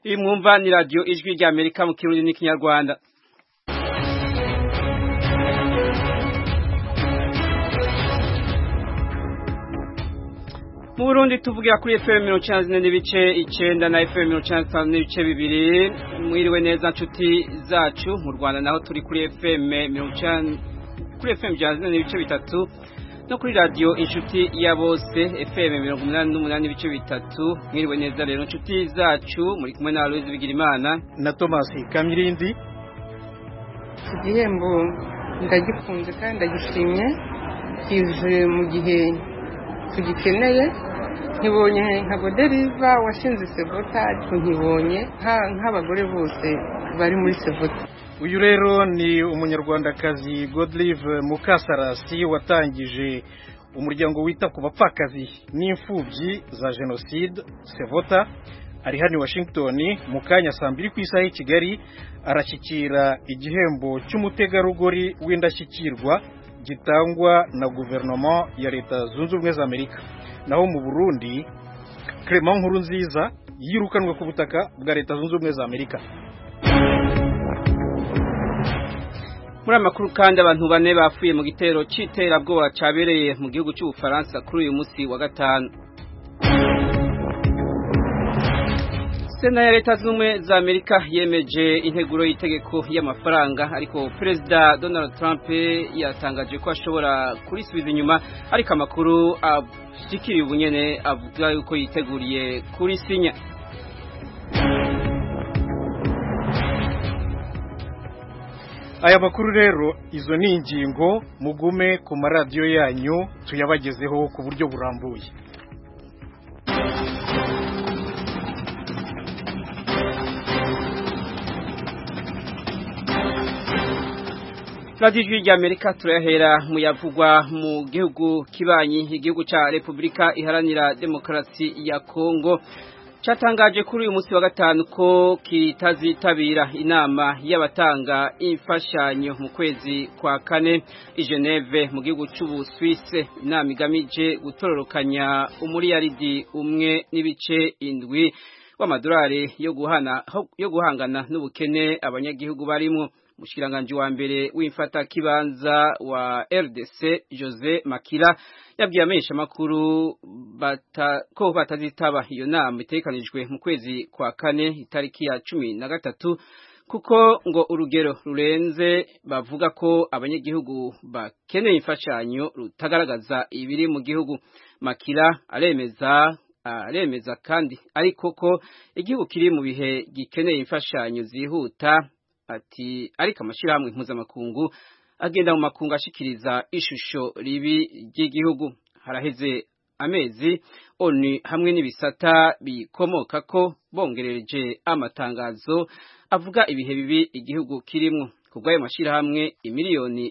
Iyi mwumva ni radio Ijwi rya Amerika mu Kirundi n'Ikinyarwanda. Mu Burundi tuvugira kuri FM 94.9 na FM 95.2. Mwiriwe neza nshuti zacu. Mu Rwanda naho turi kuri FM 95.3 no kuri radio inshuti ya bose FM 88.3. Mwiriwe neza rero nshuti zacu, muri kumwe na Aloise Bigirimana na Thomas Kamirindi. Igihembo ndagikunze kandi ndagishimye, kije mu gihe tugikeneye. Nkibonye nka Godeliva washinze Sevota, nkibonye nk'abagore bose bari muri Sevota. Uyu rero ni umunyarwandakazi Godelive Mukasarasi watangije umuryango wita ku bapfakazi n'imfubyi za genocide Sevota. Ari hano Washington mu kanya saa 2 ku isaha y'I Kigali, arashyikira igihembo cy'umutegarugori w'indashyikirwa gitangwa na guverinoma ya Leta Zunze Ubumwe za Amerika. Naho mu Burundi, Clement Nkurunziza yirukanwe ku butaka bwa Leta Zunze Ubumwe za Amerika. Muri amakuru kandi abantu bane bafuye mu gitero cy'iterabwoba cyabereye mu gihugu cy'u Bufaransa kuri uyu munsi wa gatanu. Sena ya Leta Zunze Ubumwe za Amerika yemeje integuro y'itegeko y'amafaranga, ariko Perezida Donald Trump yatangaje ko ashobora kurisubiza inyuma, ariko amakuru ashikiriye ubunyene avuga yuko yiteguriye kurisinya. Aya makuru rero, izo ni ingingo mugume ku maradiyo yanyu tuyabagezeho ku buryo burambuye. Radio Ijwi rya Amerika turahera mu yavugwa mu gihugu kibanyi, igihugu ca Republika Iharanira Demokarasi ya Kongo cyatangaje kuri uyu munsi wa gatanu ko kitazitabira inama y'abatanga imfashanyo mu kwezi kwa kane i Geneve mu gihugu cy'u Suisse. Inama igamije gutororokanya umuriyaridi umwe n'ibice 7 w'amadolari yo guhangana n'ubukene abanyagihugu barimo. Mushikiranganje wa mbere w'imfata kibanza wa RDC Jose Makila yabwiye amesha makuru ko batazitaba iyo nama itekanijwe mu kwezi kwa kane itariki ya 13, kuko ngo urugero rurenze bavuga ko abanyagihugu bakeneye imfashanyo rutagaragaza ibiri mu gihugu. Makila aremeza kandi ariko ko igihugu kiri mu bihe gikeneye imfashanyo zihuta. Ati ariko amashirahamwe mpuzamakungu agenda mu makungu ashikiriza ishusho ribi ry'igihugu. Haraheze amezi ONU hamwe n'ibisata bikomoka ko bongereje amatangazo avuga ibihe bibi igihugu kirimo. Kubwayo mashirahamwe imiliyoni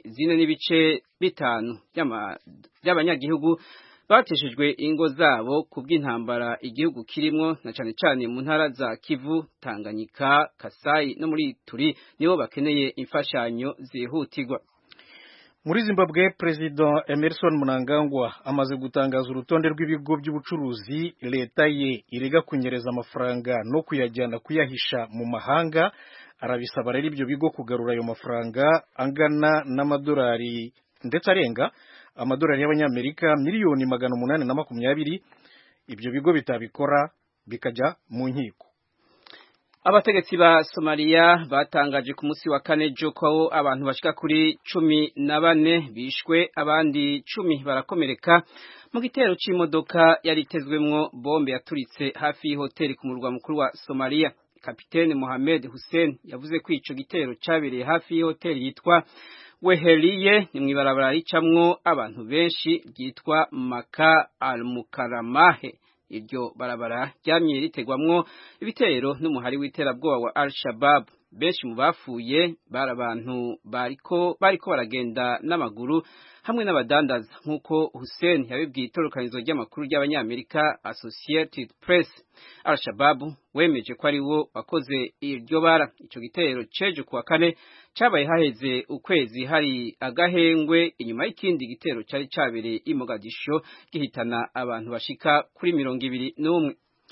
4.5 y'abanyagihugu bateshejwe ingo zabo kubw'intambara igihugu kirimo, na cyane cyane mu ntara za Kivu, Tanganyika, Kasai no muri Turi nibo bakeneye imfashanyo zihutirwa. Muri Zimbabwe, President Emerson Mnangagwa amaze gutangaza urutonde rw'ibigo by'ubucuruzi leta ye irega kunyereza amafaranga no kuyajyana kuyahisha mu mahanga. Arabisaba rero ibyo bigo kugarura ayo mafaranga angana n'amadolari ndetse arenga amadolari y'abanyamerika miliyoni 820. Ibyo bigo bitabikora bikajya mu nkiko. Abategetsi ba Somalia batangaje ku munsi wa kane ko abantu bashika kuri 14 bishwe, abandi 10 barakomereka mu gitero c'imodoka yaritezwemwo bombe yaturitse hafi y'ihoteli ku murwa mukuru wa Somalia. Kapiteni Mohamed Hussein yavuze ko ico gitero cabereye hafi y'ihoteli yitwa Weheliye, ni mwibarabara ricamwo abantu benshi ryitwa Maka al-Mukaramahe. Iryo barabara ryamye ritegwamwo ibitero n'umuhari w'iterabwoba wa Al-Shabaab. Benshi mu bafuye bari abantu bariko baragenda n'amaguru hamwe n'abadandaza, nk'uko Hussein yabibwiye itorokanizo ry'amakuru ry'abanyamerika Associated Press. Al-Shabaab wemeje ko ari wo wakoze iryo bara. Ico gitero ceje kuwa kane cabaye haheze ukwezi hari agahengwe inyuma y'ikindi gitero cyari cabereye i Mogadisho gihitana abantu bashika kuri 21.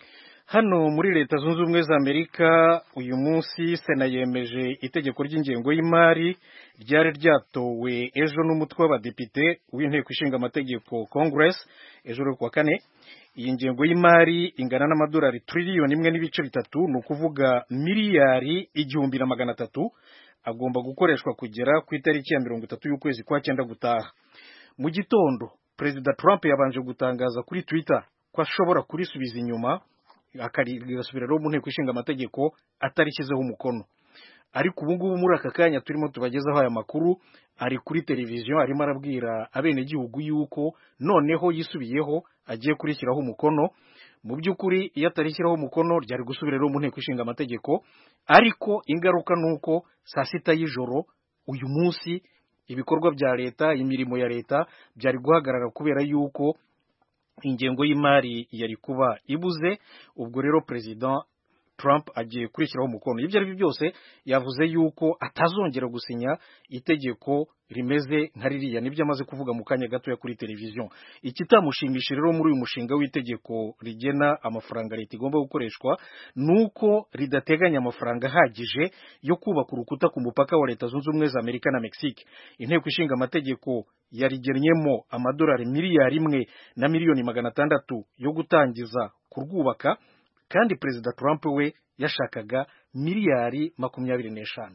hano muri leta zunze ubumwe za Amerika uyu munsi Sena yemeje itegeko ry'ingengo y'imari ryari ryatowe ejo n'umutwe w'abadepite w'inteko ishinga amategeko Congress ejo kuwa kane. Iyi ngengo y'imari ingana n'amadolari triliyoni 1.3, ni ukuvuga miliyari 1,300 agomba gukoreshwa kugera ku itariki ya 30 y'ukwezi kwa cyenda gutaha. Mu gitondo Perezida Trump yabanje gutangaza kuri Twitter ko ashobora kurisubiza inyuma akarisubiriraho mu nteko ishinga amategeko atarishyizeho umukono. Ariko ubu ngubu muri aka kanya turimo tubagezaho aya makuru ari kuri televiziyo, arimo arabwira abenegihugu yuko noneho yisubiyeho agiye kurishyiraho umukono. Mu by'ukuri iyo atarishyiraho umukono ryari gusubiriraho mu nteko ishinga amategeko, ariko ingaruka nuko saa sita y'ijoro uyu munsi ibikorwa bya leta, imirimo ya leta byari guhagarara kubera yuko ingengo y'imari yari kuba ibuze. Ubwo rero President Trump agiye kurishyiraho umukono. Ibyo ari byo byose yavuze yuko atazongera gusinya itegeko rimeze nka ririya, nibyo amaze kuvuga mu kanya gato ya kuri televiziyo. Ikitamushimishije rero muri uyu mushinga w'itegeko rigena amafaranga leta igomba gukoreshwa nuko ridateganya amafaranga ahagije yo kubaka urukuta ku mupaka wa leta zunze ubumwe za Amerika na Mexique. Inteko ishinga amategeko yarigennyemo amadolari miliyari 1,600,000 yo gutangiza kurwubaka, kandi Perezida Trump we yashakaga miliyari 25.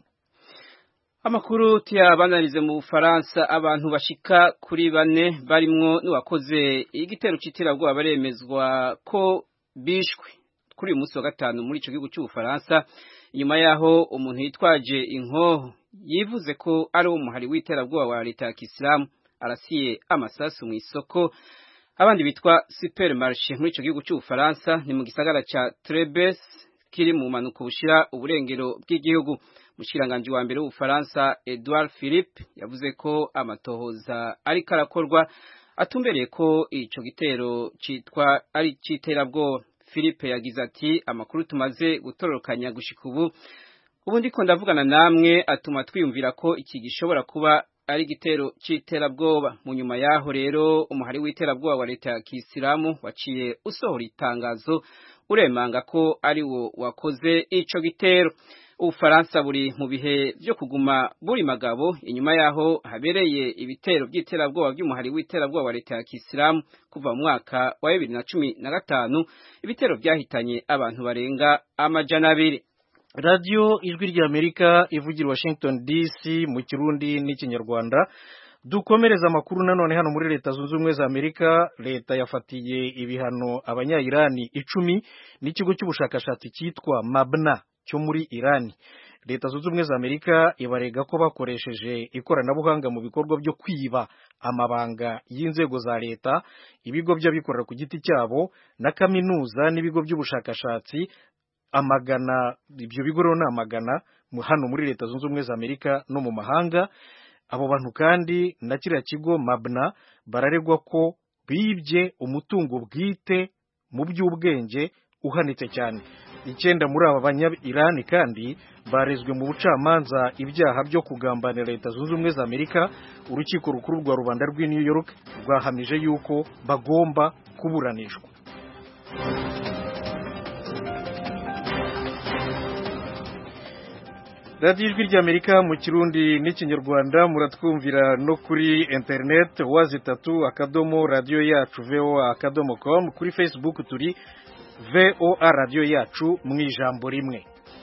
Amakuru tuyabananize mu Bufaransa. Abantu bashika kuri 4 barimwo n'uwakoze igitero cy'iterabwoba baremezwa ko bishwe kuri uyu munsi wa gatanu muri ico gihugu cy'Ubufaransa, inyuma yaho umuntu yitwaje inkoho yivuze ko ari umuhari w'iterabwoba wa leta ya Kisilamu arasiye amasasu mu isoko abandi bitwa supermarché muri ico gihugu cy'Ubufaransa, ni mu gisagara ca Trebes kiri mu manuko bushira uburengero bw'igihugu. Mushiranganje wa mbere w'Ubufaransa Edouard Philippe yavuze ko amatohoza ari karakorwa atumbereye ko ico gitero citwa ari citerabwo. Philippe yagize ati amakuru tumaze gutororokanya gushika ubu ndiko ndavugana namwe atuma twiyumvira ko iki gishobora kuba ari gitero cy'iterabwoba. Mu nyuma yaho rero umuhari w'iterabwoba wa leta ya Kisilamu waciye usohora itangazo uremanga ko ari wo wakoze ico gitero. Ubufaransa buri mu bihe byo kuguma buri magabo inyuma yaho habereye ibitero by'iterabwoba by'umuhari w'iterabwoba wa leta ya Kisilamu kuva mu mwaka wa 2015, ibitero byahitanye abantu barenga 200. Radio Ijwi ry'Amerika ivugira Washington DC mu Kirundi n'Ikinyarwanda. Dukomereza amakuru nanone hano muri leta zunze ubumwe za Amerika. Leta yafatiye ibihano abanya-Irani 10 n'ikigo cy'ubushakashatsi cyitwa Mabna cyo muri Irani. Leta zunze ubumwe za Amerika ibarega ko bakoresheje ikoranabuhanga mu bikorwa byo kwiba amabanga y'inzego za leta, ibigo by'abikorera ku giti cyabo na kaminuza n'ibigo by'ubushakashatsi. Ibyo bigo rero n'amagana hano muri leta zunze ubumwe za Amerika no mu mahanga. Abo bantu kandi na kiriya kigo Mabna bararegwa ko bibye umutungo bwite mu by'ubwenge uhanitse cyane. 9 muri aba banya-Irani kandi barezwe mu bucamanza ibyaha byo kugambanira leta zunze ubumwe za Amerika. Urukiko rukuru rwa rubanda rw'i New York rwahamije yuko bagomba kuburanishwa. Radio Ijwi ry'Amerika mu Kirundi n'Ikinyarwanda muratwumvira no kuri internet www.radio-yacu.voa.com. Kuri Facebook turi VOA Radio Yacu mu ijambo rimwe.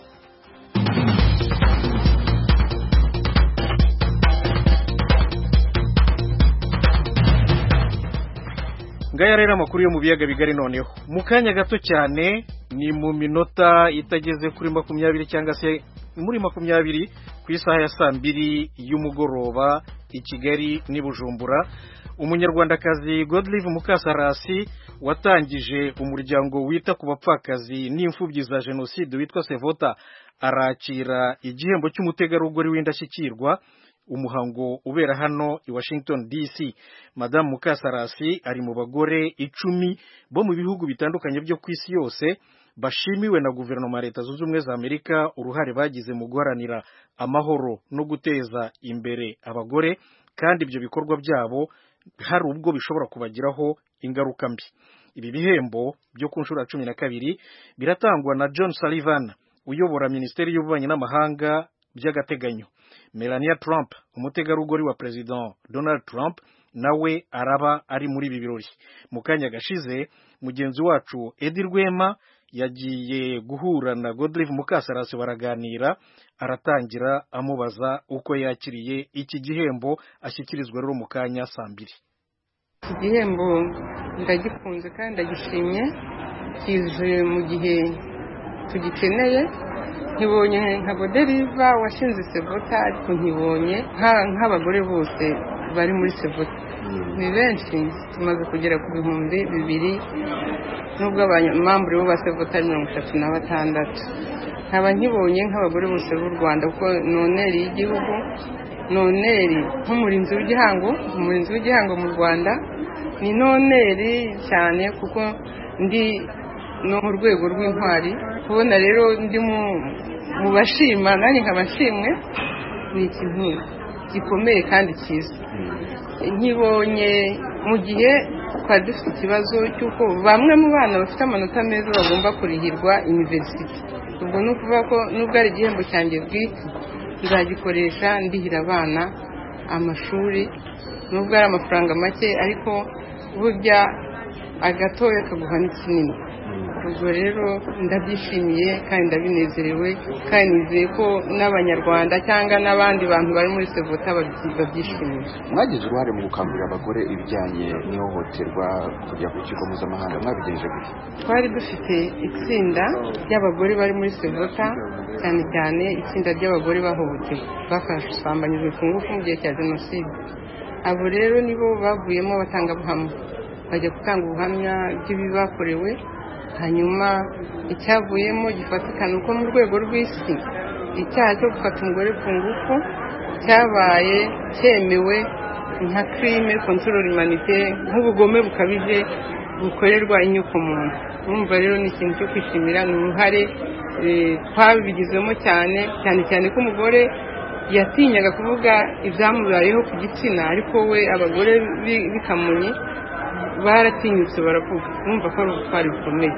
Ngaya rero amakuru yo mu biyaga bigari noneho. Mu kanya gato cyane ni mu minota itageze kuri 20 cyangwa se muri 20 ku isaha ya 2:00 y'umugoroba i Kigali ni Bujumbura, umunyarwandakazi Godlive Mukasarasi watangije umuryango wita ku bapfakazi n'imfubyi za jenoside witwa Sevota arakira igihembo cy'umutegarugori w'indashyikirwa. Umuhango ubera hano i Washington DC. Madame Mukasarasi ari mu bagore 10 bo mu bihugu bitandukanye byo ku isi yose bashimiwe na guverinoma ya Leta Zunze Ubumwe za Amerika uruhare bagize mu guharanira amahoro no guteza imbere abagore, kandi ibyo bikorwa byabo hari ubwo bishobora kubagiraho ingaruka mbi. ibi bihembo byo ku nshuro ya 12 biratangwa na John Sullivan uyobora Minisiteri y'Ububanyi n'Amahanga by'agateganyo. Melania Trump umutegarugori wa President Donald Trump nawe araba ari muri ibi birori. Mu kanya gashize mugenzi wacu Edi Rwema yagiye guhura na Godlive Mukasarasi baraganira, aratangira amubaza uko yakiriye iki gihembo ashyikirizwa rero mu kanya 2:00. Iki gihembo ndagikunze kandi ndagishimye, kije mu gihe tugikeneye. Nkibonye nka Godelive washinze Sevota, ariko nkibonye nk'abagore bose bari muri Sevota. Ni benshi, tumaze kugera ku 2,000 nubwo abanyamambure bo ba Sevota 36. Nkaba nkibonye nk'abagore bose b'u Rwanda, kuko noneri y'igihugu, noneri nk'umurinzi w'igihango mu Rwanda, ni noneri cyane kuko ndi no mu rwego rw'intwari. Kubona rero ndi mu bashima, nanjye nkabashimwe, ni ikintu gikomeye kandi cyiza. Nkibonye mu gihe twari dufite ikibazo cy'uko bamwe mu bana bafite amanota meza bagomba kurihirwa university. Ubwo ni ukuvuga ko nubwo ari igihembo cyanjye bwite, nzagikoresha ndihira abana amashuri, nubwo ari amafaranga make, ariko burya agatoya kaguha n'ikinini. Ubwo rero ndabyishimiye kandi ndabinezerewe, kandi nizeye ko n'abanyarwanda cyangwa n'abandi bantu bari muri Sevota babyishimiye. Mwagize uruhare mu gukangurira abagore ibijyanye n'ihohoterwa kujya ku kigo mpuzamahanga, mwabigenje gute? Twari dufite itsinda ry'abagore bari muri Sevota, cyane cyane itsinda ry'abagore bahohotewe, bafashambanyijwe ku ngufu mu gihe cya Jenoside. Abo rero nibo bavuyemo abatangabuhamya, bajya gutanga ubuhamya bw'ibibakorewe. Hanyuma icyavuyemo gifatikana uko mu rwego rw'isi icyaha cyo gufata umugore ku ngufu cyabaye cyemewe nka crime contre l'humanité, nk'ubugome bukabije bukorerwa inyokomuntu. Urumva rero ni ikintu cyo kwishimira, ni uruhare twabigizemo cyane ko umugore yatinyaga kuvuga ibyamubayeho ku gitsina, ariko we abagore b'Ikamonyi baratinyutse baravuga. Urumva ko ari ubutwari bukomeye.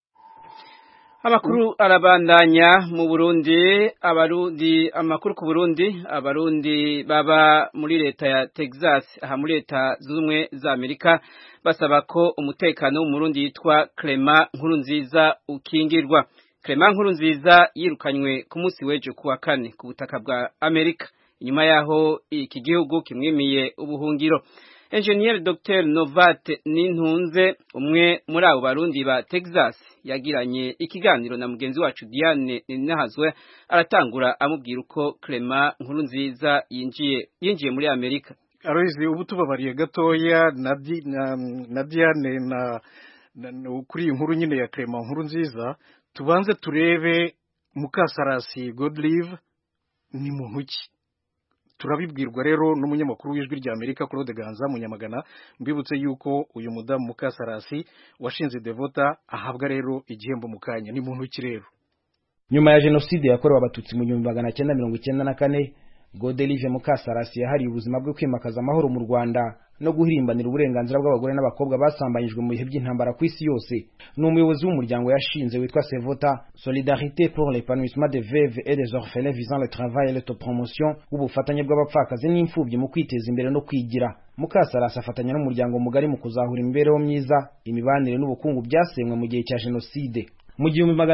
Amakuru arabandanya mu Burundi. Amakuru ku Burundi, abarundi baba muri leta ya Texas, aha muri leta z'ubumwe za Amerika, basaba ko umutekano w'umurundi yitwa Clement Nkurunziza ukingirwa. Clement Nkurunziza yirukanywe ku munsi w'ejo kuwa 4 ku butaka bwa Amerika, inyuma yaho iki gihugu kimwimiye ubuhungiro. Engineer Dr. Novat Nintunze, umwe muri abo barundi ba Texas, yagiranye ikiganiro na mugenzi wacu Diane Nahazwe, aratangura amubwira uko Clement Nkurunziza yinjiye muri Amerika. Aroizi ubu tubabariye gatoya na Diane kuri inkuru nyine ya Clement Nkurunziza. Tubanze turebe Mukasarasi Godlive ni muntu ki. Turabibwirwa rero n'umunyamakuru w'ijwi rya Amerika Claude Ganza Munyamagana. Mbibutse yuko uyu mudamu Mukasarasi washinze Devota ahabwa rero igihembo mu kanya. Ni muntu ki rero? Nyuma ya jenoside yakorewe abatutsi mu 1994, Godelive Mukasarasi yahariye ubuzima bwe kwimakaza amahoro mu Rwanda no guhirimbanira uburenganzira bw'abagore n'abakobwa basambanyijwe mu bihe by'intambara ku isi yose. Ni umuyobozi w'umuryango yashinze witwa Sevota, Solidarité pour l'épanouissement des veuves et des orphelins visant le travail et l'autopromotion, w'ubufatanye bw'abapfakazi n'imfubyi mu kwiteza imbere no kwigira. Mukasarasi afatanya n'umuryango mugari mu kuzahura imibereho myiza, imibanire n'ubukungu byasenywe mu gihe cya jenoside. Mu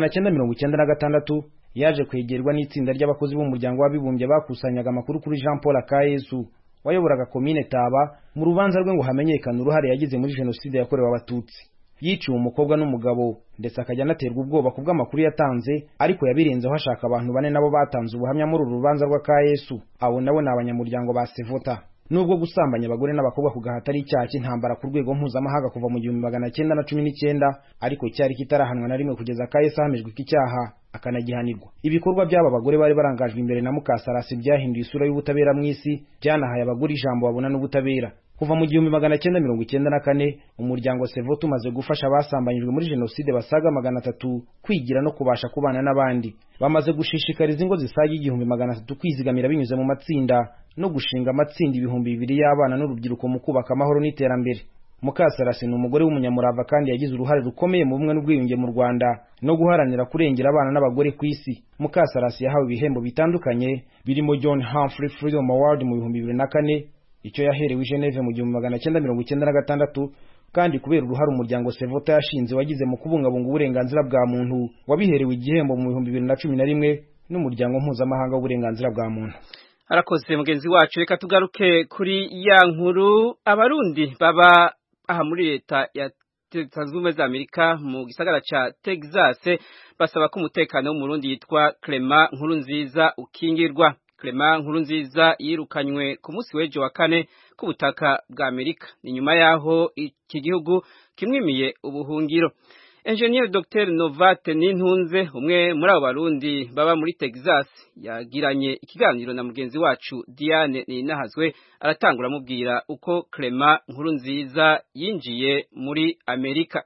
1996 yaje kwegerwa n'itsinda ry'abakozi b'umuryango w'abibumbye bakusanyaga amakuru kuri Jean Paul Akayesu wayoboraga komine Taba mu rubanza rwe ngo hamenyekane uruhare yagize muri jenoside yakorewe abatutsi. Yiciwe umukobwa n'umugabo ndetse akajya anaterwa ubwoba kubw'amakuru yatanze, ariko yabirenzeho hashaka abantu 4 nabo batanze ubuhamya muri uru rubanza rw'Akayesu. Abo nabo ni abanyamuryango ba Sevota. Nubwo gusambanya abagore n'abakobwa kugahata ari icyaha cy'intambara ku rwego mpuzamahanga kuva mu 1919, ariko cyari kitarahanwa na rimwe kugeza Akayesu ahamijwe iki cyaha akanagihanirwa. Ibikorwa by'aba bagore bari barangajwe imbere na Mukasarasi byahinduye isura y'ubutabera mu isi, byanahaye abagore ijambo babona n'ubutabera. Kuva mu 1994 umuryango Sevota umaze gufasha abasambanyijwe muri jenoside basaga 300 kwigira no kubasha kubana n'abandi. Bamaze gushishikariza ingo zisaga 1300 kwizigamira binyuze mu matsinda no gushinga amatsinda 2000 y'abana n'urubyiruko mu kubaka amahoro n'iterambere. Mukasarasi ni umugore w'umunyamurava kandi yagize uruhare rukomeye mu bumwe n'ubwiyunge mu Rwanda no guharanira kurengera abana n'abagore ku isi. Mukasarasi yahawe ibihembo bitandukanye birimo John Humphrey Freedom Award mu 2004, icyo yaherewe i Geneve mu 1996, kandi kubera uruhare umuryango Sevota yashinze wagize mu kubungabunga uburenganzira bwa muntu wabiherewe igihembo mu 2011 n'umuryango mpuzamahanga w'uburenganzira bwa muntu. Arakoze mugenzi wacu, reka tugaruke kuri ya nkuru. Abarundi baba aha muri leta ya Zunze Ubumwe za Amerika mu gisagara ca Texas basaba ko umutekano w'umurundi yitwa Clement Nkurunziza ukingirwa. Clement Nkurunziza yirukanywe ku munsi w'ejo wa kane ku butaka bwa Amerika, ni nyuma yaho iki gihugu kimwimiye ubuhungiro. Engineer Dr Novate Nintunze, umwe muri abo barundi baba muri Texas, yagiranye ikiganiro na mugenzi wacu Diane Ninahazwe, aratangura amubwira uko Clement Nkurunziza yinjiye muri Amerika.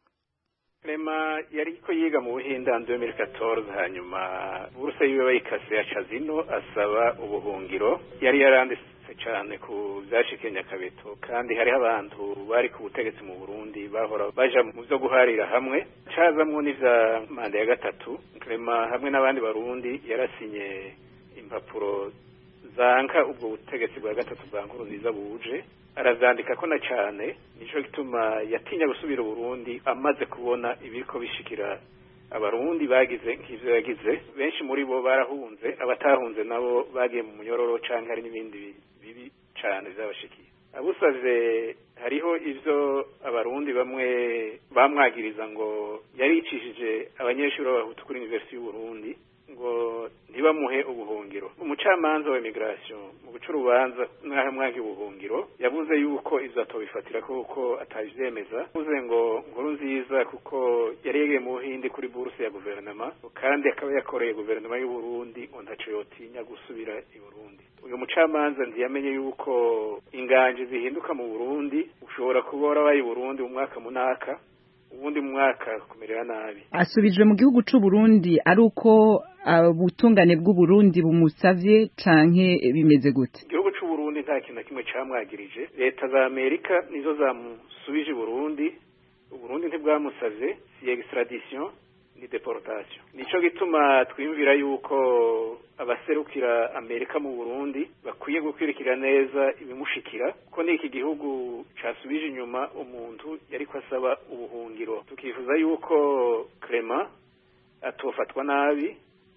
Clement yariko yiga mu Buhinde 2014, hanyuma buruse yiwe bayikase yaca zino asaba ubuhungiro. Yari yaranditse cyane ku byashikiye Nyakabeto, kandi hariho abantu bari ku butegetsi mu Burundi bahora baja mu byo guharira hamwe, cazamwo n'ivya manda ya gatatu. Clement hamwe n'abandi barundi yarasinye impapuro zanka ubwo butegetsi bwa gatatu bwa Nkurunziza buje, arazandika ko na cyane, nico gituma yatinya gusubira Burundi amaze kubona ibiriko bishikira abarundi bagize nk'ivyo yagize. Benshi muri bo barahunze, abatahunze nabo bagiye mu munyororo canke hari n'ibindi bibi cane byabashikiye. Abusaze hariho ivyo abarundi bamwe bamwagiriza ngo yaricishije abanyeshuri b'abahutu kuri University y'u Burundi ngo ntibamuhe ubuhungiro. Umucamanza wa immigration mu guca urubanza mwahe mwagi ubuhungiro yavuze yuko ivyo atobifatira kuko atavyemeza. Yavuze ngo Nkurunziza kuko yari yegeye mu Buhindi kuri buruse ya guverinoma, kandi akaba yakoreye guverinoma y'u Burundi ngo ntaco yotinya gusubira i Burundi. Uyu mucamanza ntiyamenye yuko inganje zihinduka mu Burundi, ushobora kubora bayi Burundi mu mwaka munaka, ubundi mwaka kumerera nabi. Asubijwe mu gihugu c'u Burundi ari uko ubutungane bw'u Burundi bumusavye canke bimeze gute? Igihugu c'u Burundi nta kintu kimwe camwagirije. Leta za Amerika nizo zamusubije Burundi. Uburundi ntibwamusavye si extradition ni deportation. Nico gituma twimvira yuko abaserukira Amerika mu Burundi bakwiye gukwirikira neza ibimushikira, ko niki gihugu casubije inyuma umuntu yariko asaba ubuhungiro. Tukifuza yuko Clement atofatwa nabi,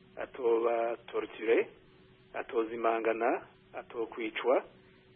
atoba torture, atozimangana, atokwicwa,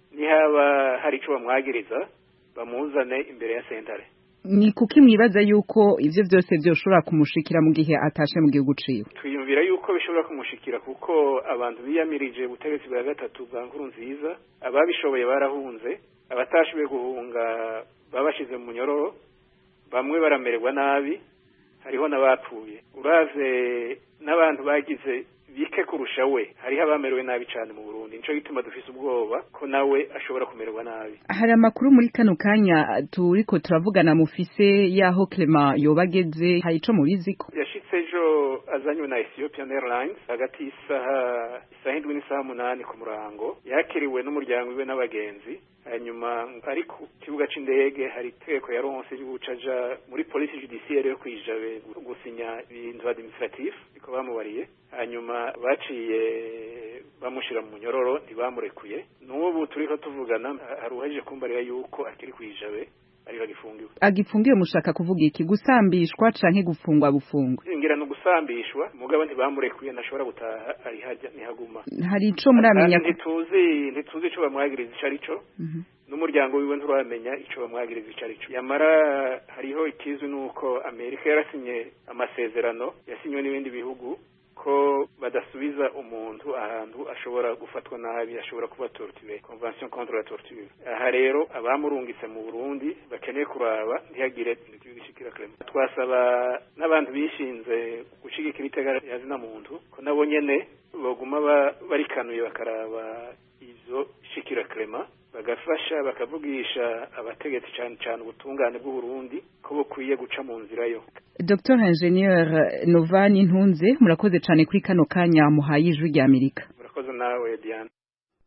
nihaba hari ico bamwagiriza bamuzane imbere ya sentare. Ni kuki mwibaza yuko ivyo byose byoshobora kumushikira mu gihe atashe mu gihugu ciwe? Twiyumvira yuko bishobora kumushikira kuko abantu biyamirije ubutegetsi bwa gatatu bwa Nkurunziza, ababishoboye barahunze, abatashoboye guhunga babashize mu munyororo, bamwe baramererwa nabi, hariho n'abapfuye. Uraze n'abantu bagize bike kurusha we, hariho abamerewe nabi cyane mu Burundi. Nico gituma dufise ubwoba ko nawe ashobora kumererwa nabi. Hari amakuru muri kano kanya turiko turavugana mufise yaho Clement yobageze, hari ico mubiziko? Yashitse ejo azanywe na Ethiopian Airlines hagati isaha 7 n'isaha 8 ku murango, yakiriwe n'umuryango we n'abagenzi. Hanyuma ari ku kibuga c'indege hari iteko yaronse y'ubucaja muri police judiciaire yo kwijabe gusinya ibintu administratif biko bamubariye. Hanyuma baciye bamushira mu munyororo, ntibamurekuye. N'ubu turiko tuvugana haruhaje kumbarira yuko akiri kwijabe ari bagifungiwe. Agifungiwe mushaka kuvuga iki? Gusambishwa canke gufungwa bufungwa? Ngira no gusambishwa, mugabo ntibamurekuye, nashobora gutaha ari hajya nihaguma. Hari ico muramenya? Ntituzi ico bamwagiriza icarico. N'umuryango wiwe nturamenya ico bamwagiriza icarico. Yamara hariho ikizwi nuko Amerika yarasinye amasezerano yasinywe n'ibindi bihugu ko badasubiza umuntu ahantu ashobora gufatwa nabi, ashobora kuba torture, convention contre la torture. Aha rero abamurungitse mu Burundi bakeneye kuraba ntihagire ibishikira Clement. Twasaba n'abantu bishinze gushigikira itegara yazina muntu ko nabo nyene baguma barikanuye bakaraba ivyo shikira Clement, bagafasha bakavugisha abategetsi cyane ubutungane bw'u Burundi ko bukwiye guca mu nzira yo. Dr Ingenieur Novate Nintunze, murakoze cyane kuri kano kanya muhaye ijwi rya Amerika. Murakoze nawe Diane.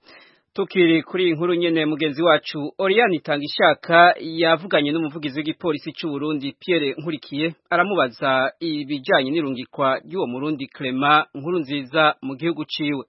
Tukiri kuri inkuru nyene mugenzi wacu Oriane Itangishaka yavuganye n'umuvugizi w'igipolisi cy'u Burundi Pierre Nkurikiye aramubaza ibijanye n'irungikwa ry'uwo Murundi Clement Nkurunziza mu gihugu ciwe.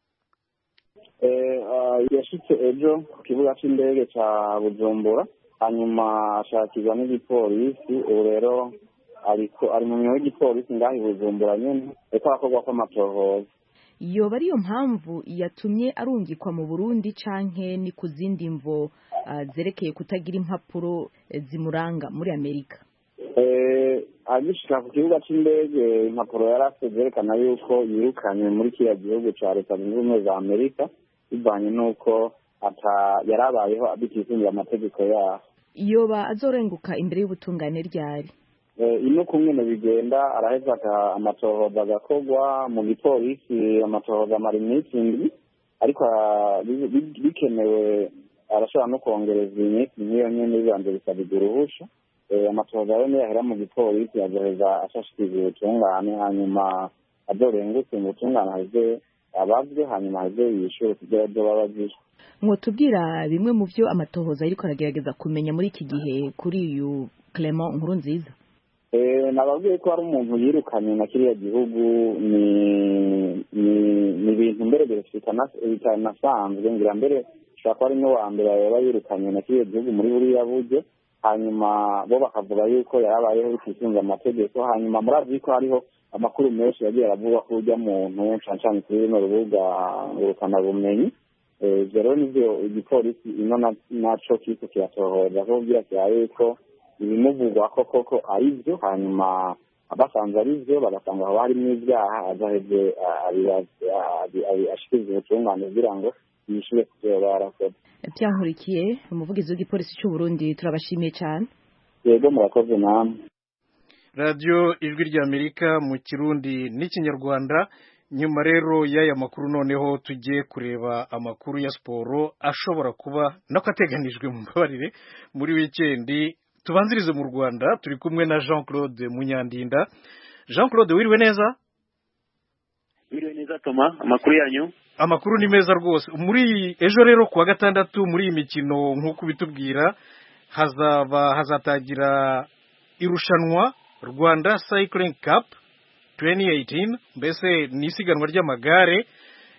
Yashitse ejo ku kibuga c'indege ca Bujumbura hanyuma ashakirwa n'igipolisi ubu rero ari mu myoyo y'igipolisi ngaho i Bujumbura nyene ariko arakorwa ko amatohoza. Yoba ariyo mpamvu yatumye arungikwa mu Burundi canke ni ku zindi mvo zerekeye kutagira impapuro zimuranga muri Amerika? Agishika ku kibuga c'indege impapuro yarafite zerekana yuko yirukanywe muri kiriya gihugu ca Leta Zunze Ubumwe za Amerika bivanye n'uko yarabayeho abitisunga amategeko yaho. Yoba azorenguka imbere y'ubutungane ryari? Ino kumwe bigenda araheza amatohoza agakorwa mu gipolisi amatohoza mari iminsi indwi ariko bikenewe arashobora no kongereza iminsi nk'iyo nyene bibanze bisabirwa uruhusha. Amatohoza rero niyahera mu gipolisi azoheza ashashikiriza ubutungane hanyuma azorengutse mu butungane aheze abazwe hanyuma aheze yishure kugira azoba abajijwe. Mwotubwira bimwe mu vyo amatohoza ariko aragerageza kumenya muri iki gihe kuri uyu Clement Nkurunziza? Nababwiye ko hari umuntu yirukanye na kiriya gihugu ni ibintu mbere bitanasanzwe ngira mbere ushobora kuba ari n'uwa mbere yaba yirukanye na kiriya gihugu muri buriya buryo hanyuma bo bakavuga yuko yarabayeho bitisunga amategeko hanyuma murazi ko hariho amakuru menshi yagiye aravuga ko urya muntu cane cane kuri bino rubuga ngurukana bumenyi. Ivyo rero nivyo igipolisi ino naco kiko kiratohoza ko kugira kirabe ko ibimuvugwa koko ari byo hanyuma abasanze ari byo bagasanga aho harimo ibyaha azaheze ashikiriza ubutungane kugira ngo yishyure kuvyo barakoze. Pierre Nkurikiye umuvugizi w'igipolisi cy'u Burundi turabashimiye cyane. Yego murakoze namwe. Radio Ijwi ry'Amerika mu Kirundi n'Ikinyarwanda. Nyuma rero y'aya makuru noneho tugiye kureba amakuru ya siporo ashobora kuba nako ateganijwe mu mbabarire muri weekendi. Tubanzirize mu Rwanda turi kumwe na Jean-Claude Munyandinda. Jean-Claude wiriwe neza? Wiriwe neza Toma, amakuru yanyu? Amakuru ni meza rwose. Muri ejo rero kuwa gatandatu muri iyi mikino nk'uko bitubwira hazatangira irushanwa Rwanda Cycling Cup 2018 mbese ni isiganwa ry'amagare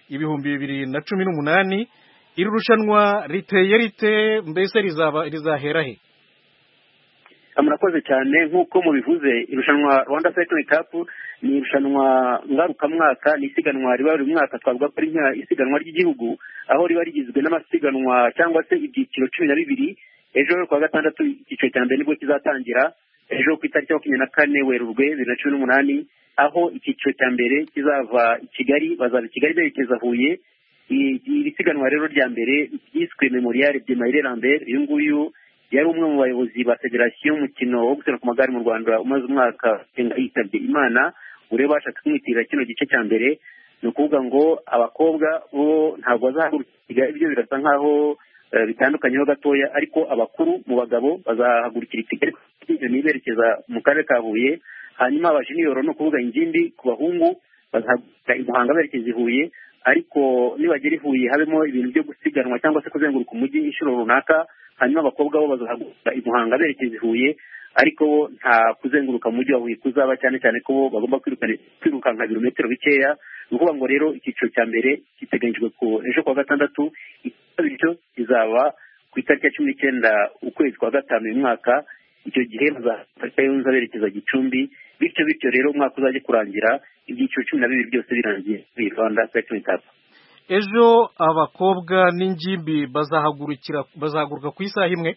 2018. Iri rushanwa riteye rite mbese rizahera he? Murakoze cyane nk'uko mubivuze irushanwa Rwanda Cycling Cup ni irushanwa ngarukamwaka ni isiganwa riba buri mwaka twavuga ko ari isiganwa ry'igihugu aho riba rigizwe n'amasiganwa cyangwa se ibyiciro 12. Ejo kuwa gatandatu icyiciro cya mbere nibwo kizatangira ejo ku itariki 24 Werurwe 2018 aho icyiciro cya mbere kizava i Kigali bazaba i Kigali berekeza Huye. Iri siganwa rero rya mbere ryiswe Memorial de Maire Lambert uyu nguyu yari umwe mu bayobozi ba federasiyo y'umukino wo gusiganwa ku magare mu Rwanda umaze umwaka yitabye Imana. Ureba bashatse kumwitirira kino gice cya mbere ni ukuvuga ngo abakobwa bo ntabwo bazahagurukira ibyo birasa nkaho bitandukanyeho gatoya ariko abakuru mu bagabo bazahagurukira i Kigali berekeza mu karere ka Huye hanyuma abajiniyoro no kuvuga ingimbi ku bahungu bazahagurukira i Muhanga berekeza i Huye ariko nibagera i Huye habemo ibintu byo gusiganwa cyangwa se kuzenguruka umujyi inshuro runaka hanyuma abakobwa bo bazahagurukira i Muhanga berekeza i Huye ariko bo nta kuzenguruka mu mujyi wa Huye kuzaba cyane cyane ko bo bagomba kwirukanka ibirometero bikeya. Ni ukuvuga ngo rero icyiciro cya mbere giteganyijwe ku ejo kuwa gatandatu icyo kizaba ku itariki ya 19 ukwezi kwa gatanu uyu mwaka. Icyo gihe bazafata berekeza Gicumbi bityo rero umwaka uzaje kurangira ibyiciro 12 byose birangiye muri Rwanda Cycling Cup. Ejo abakobwa n'ingimbi bazahaguruka ku isaha imwe?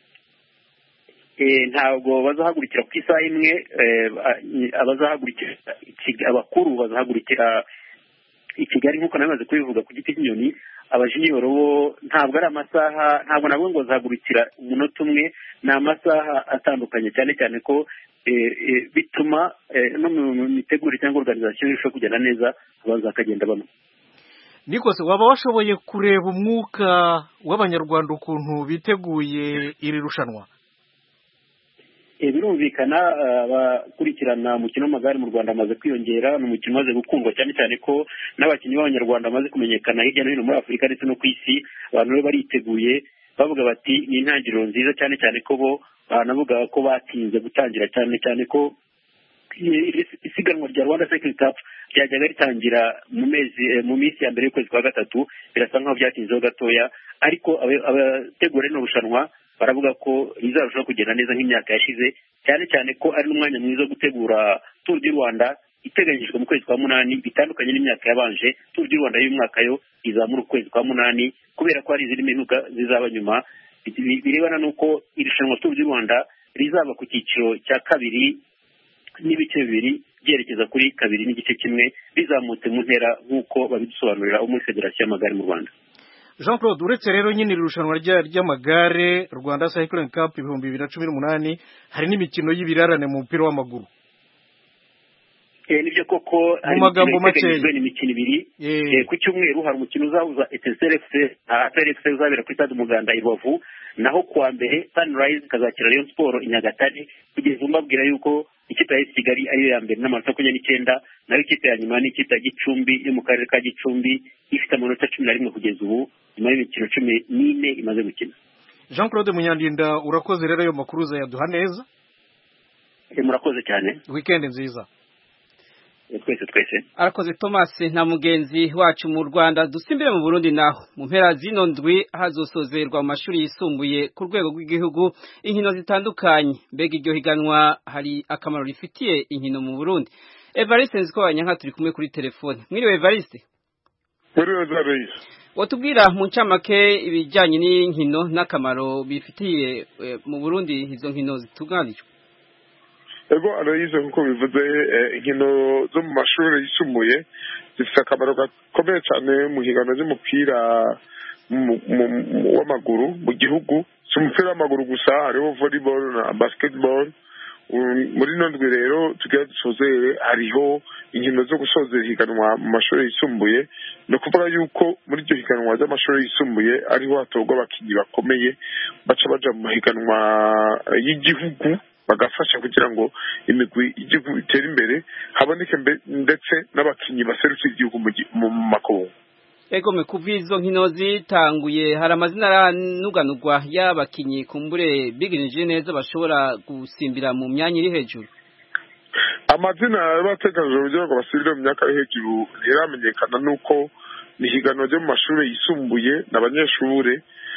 Ntabwo bazahagurukira ku isaha imwe. Abazahagurukira abakuru bazahagurukira i Kigali nk'uko namaze kubivuga ku giti cy'inyoni. Abajiniyoro bo ntabwo ari amasaha, ntabwo nabwo ngo bazahagurukira umunota umwe, ni amasaha atandukanye cyane cyane ko bituma no mu mitegurire cyangwa organization irushaho kugenda neza abazakagenda bamwe. Nikose waba washoboye kureba umwuka w'abanyarwanda ukuntu biteguye iri rushanwa? birumvikana abakurikirana umukino w'amagare mu Rwanda amaze kwiyongera, ni umukino umaze gukundwa cyane cyane ko n'abakinnyi b'abanyarwanda bamaze kumenyekana hirya no hino muri Afurika ndetse no ku isi. Abantu rero bariteguye bavuga bati ni intangiriro nziza, cyane cyane ko bo banavuga ko batinze gutangira, cyane cyane ko isiganwa rya Rwanda Cycling Cup ryajyaga ritangira mu minsi ya mbere y'ukwezi kwa gatatu, birasa nkaho byatinzeho gatoya, ariko abategura rino rushanwa baravuga ko rizarushaho kugenda neza nk'imyaka yashize, cyane cyane ko ari n'umwanya mwiza wo gutegura Tour du Rwanda iteganyijwe mu kwezi kwa munani, bitandukanye n'imyaka yabanje. Tour du Rwanda y'umwaka yo izamura ukwezi kwa munani kubera ko hari izindi mpinduka zizaba nyuma. Birebana n'uko irushanwa Tour du Rwanda rizaba ku cyiciro cya kabiri n'ibice bibiri byerekeza kuri kabiri n'igice kimwe, bizamutse mu ntera nk'uko babidusobanurira muri Federasiyo y'amagare mu Rwanda. Jean Claude, uretse rero nyine irushanwa ry'amagare Rwanda Cycling Cup 2018 hari n'imikino y'ibirarane mu mupira w'amaguru. Nibyo koko, mu magambo makeya ni imikino ibiri. Ku cyumweru hari umukino uzahuza Etincelle FC na APR FC uzabera kuri Stade Umuganda i Rubavu, naho kuwa mbere Sunrise ikazakira Rayon Sport i Nyagatare, kugeza mbabwira yuko ikipe ya Kigali ariyo ya mbere n'amanota 29, naho ikipe ya nyuma ni ikipe ya Gicumbi yo mu karere ka Gicumbi ifite amanota 11 kugeza ubu nyuma y'imikino 14 imaze gukina. Jean Claude Munyandinda, urakoze rero ayo makuru uzayaduha neza. Murakoze cyane, weekend nziza. Twese arakoze Thomas na mugenzi wacu mu Rwanda. Dusimbire mu Burundi naho mu mpera zino ndwi hazosozerwa mu mashuri yisumbuye ku rwego rw'igihugu inkino zitandukanye. Mbega iryo higanwa hari akamaro rifitiye inkino mu Burundi? Evariste Nzikobanyanka turi kumwe kuri telefone. Mwiriwe Evariste. Mwiriwe Zabeyi. Watubwira mu ncamake ibijyanye n'inkino n'akamaro bifitiye mu Burundi izo nkino zitunganijwe? Ego Aloise, nkuko bivuze, inkino zo mu mashuri yisumbuye zifite akamaro gakomeye cyane mu higanwa ry'umupira w'amaguru mu gihugu. Si umupira w'amaguru gusa, hariho volleyball na basketball. Muri ino ndwi rero tugira dusozere hariho inkino zo gusozera higanwa mu mashuri yisumbuye. Ni ukuvuga yuko muri iryo higanwa ry'amashuri yisumbuye ariho hatorwa abakinnyi bakomeye baca baja mu higanwa y'igihugu, bagafasha kugira ngo imigwi y'igihugu itere imbere, haboneke ndetse n'abakinnyi baserukira igihugu mu makungu. Ego kuva izo nkino zitanguye hari amazina aranuganurwa y'abakinnyi kumbure biginije neza bashobora gusimbira mu myanya iri hejuru? Amazina y'abateganijwe kugira ngo basubire mu myaka iri hejuru ntiramenyekana, nuko ni higanwa ryo mu mashuri yisumbuye n'abanyeshure.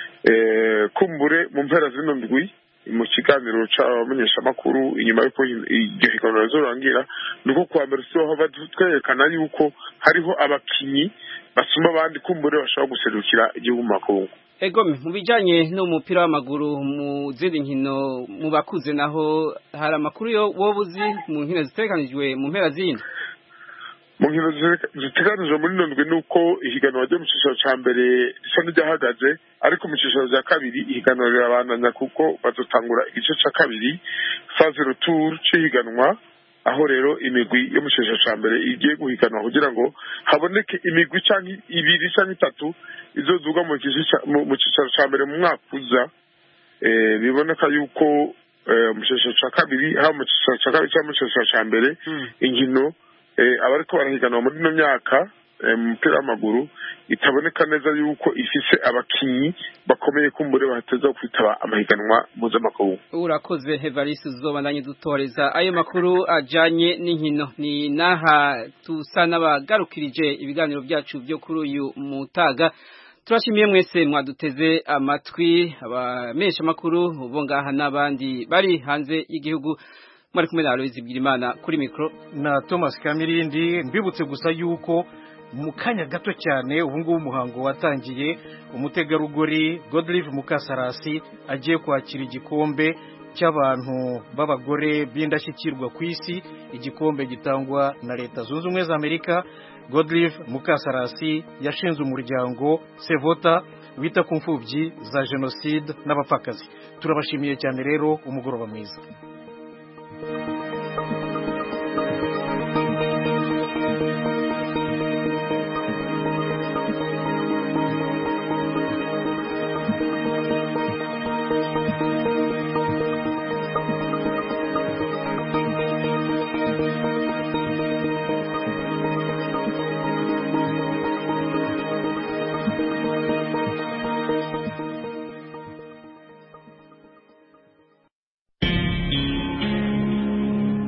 Kumbure mu mpera zino ndwi mu kiganiro c'abamenyeshamakuru inyuma y'uko iryo higanwa rizorangira, nuko kuwa mbere soho batwerekana yuko hariho abakinyi basumba abandi kumbure bashobora guserukira igihugu mu makungu. Ego mu bijanye n'umupira w'amaguru, mu zindi nkino mu bakuze naho hari amakuru yo wobuzi mu nkino zitekanijwe mu mpera zindi? Mu nkino ziteganijwe muri ndwi nuko ihiganwa ryo mu cicaro ca mbere risa n'iryahagaze, ariko mu cicaro cya kabiri ihiganwa rirabandanya kuko bazotangura igice ca kabiri phase retour c'ihiganwa, aho rero imigwi yo mu cicaro ca mbere igiye guhiganwa kugira ngo haboneke imigwi canke ibiri canke itatu izozuga mu cicaro ca mbere mu mwaka uza. Biboneka yuko mu cicaro ca kabiri haba mu cicaro ca kabiri canke mu cicaro ca mbere inkino abariko barahiganwa muri ino myaka mu mupira w'amaguru itaboneka neza yuko ifise abakinyi bakomeye kumbure bahateza kwitaba amahiganwa mpuzamakungu. Urakoze Evariste, uzobandanye dutoreza ayo makuru ajanye n'inkino. Ni naha tusa n'abagarukirije ibiganiro byacu byo kuri uyu mutaga. Turashimiye mwese mwaduteze amatwi, abamesha makuru bo ngaha n'abandi bari hanze y'igihugu. Mwari kumwe na Aloise Bwirimana kuri mikro na Thomas Kamirindi. Mbibutse gusa yuko mu kanya gato cyane ubu ngubu umuhango watangiye, umutegarugori Godlive Mukasarasi agiye kwakira igikombe cy'abantu b'abagore b'indashyikirwa ku isi, igikombe gitangwa na Leta Zunze Ubumwe za Amerika. Godlive Mukasarasi yashinze umuryango Sevota wita ku mfubyi za jenoside n'abapfakazi. Turabashimiye cyane rero, umugoroba mwiza.